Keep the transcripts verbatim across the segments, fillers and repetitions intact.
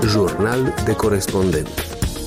Jurnal de corespondent.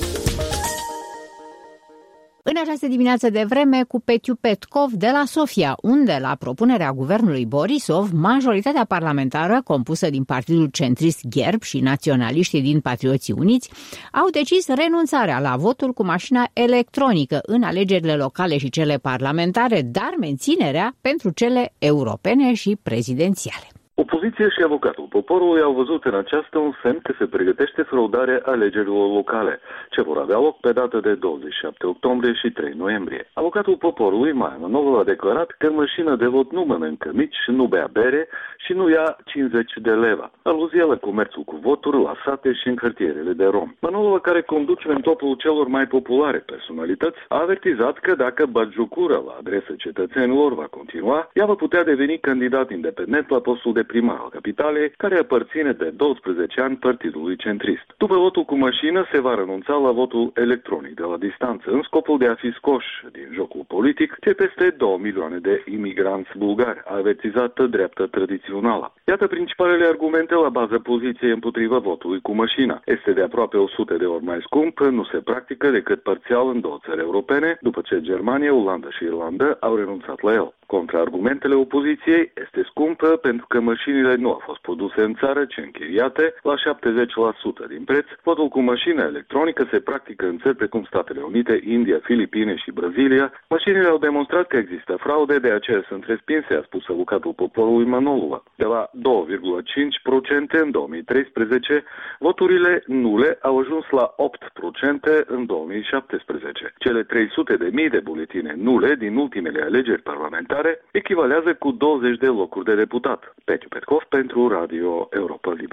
În această dimineață de vreme cu Petiu Petkov de la Sofia, unde, la propunerea guvernului Borisov, majoritatea parlamentară, compusă din Partidul Centrist Gherb și naționaliștii din Patrioții Uniți, au decis renunțarea la votul cu mașina electronică în alegerile locale și cele parlamentare, dar menținerea pentru cele europene și prezidențiale. Opoziția și avocatul poporului au văzut în aceasta un semn că se pregătește fraudarea alegerilor locale, ce vor avea loc pe data de douăzeci și șapte octombrie și trei noiembrie. Avocatul poporului, Maia Manolova, a declarat că în mașină de vot nu mănâncă mici, nu bea bere și nu ia cincizeci de leva. Aluzie la comerțul cu voturi la sate și în cartierele de rom. Manolova, care conduce în topul celor mai populare personalități, a avertizat că dacă batjocura la adresa cetățenilor va continua, ea va putea deveni candidat independent la postul de primar al capitalei, care aparține de doisprezece ani Partidului Centrist. După votul cu mașină, se va renunța la votul electronic de la distanță, în scopul de a fi scoși din jocul politic cei peste două milioane de imigranți bulgari, a avertizat dreapta tradițională. Iată principalele argumente la baza poziției împotriva votului cu mașina. Este de aproape o sută de ori mai scump, nu se practică decât parțial în două țări europene, după ce Germania, Olanda și Irlanda au renunțat la el. Contraargumentele opoziției: este scumpă pentru că mașinile nu au fost produse în țară, ci închiriate la șaptezeci la sută din preț. Votul cu mașină electronică se practică în țări precum Statele Unite, India, Filipine și Brazilia. Mașinile au demonstrat că există fraude, de aceea sunt respinse, a spus avocatul poporului Manolova. De la doi virgulă cinci la sută în două mii treisprezece, voturile nule au ajuns la opt la sută în două mii șaptesprezece. Cele trei sute de mii de buletine nule din ultimele alegeri parlamentare echivalează cu douăzeci de locuri de deputat. Petiu Petkov pentru Radio Europa Liberă.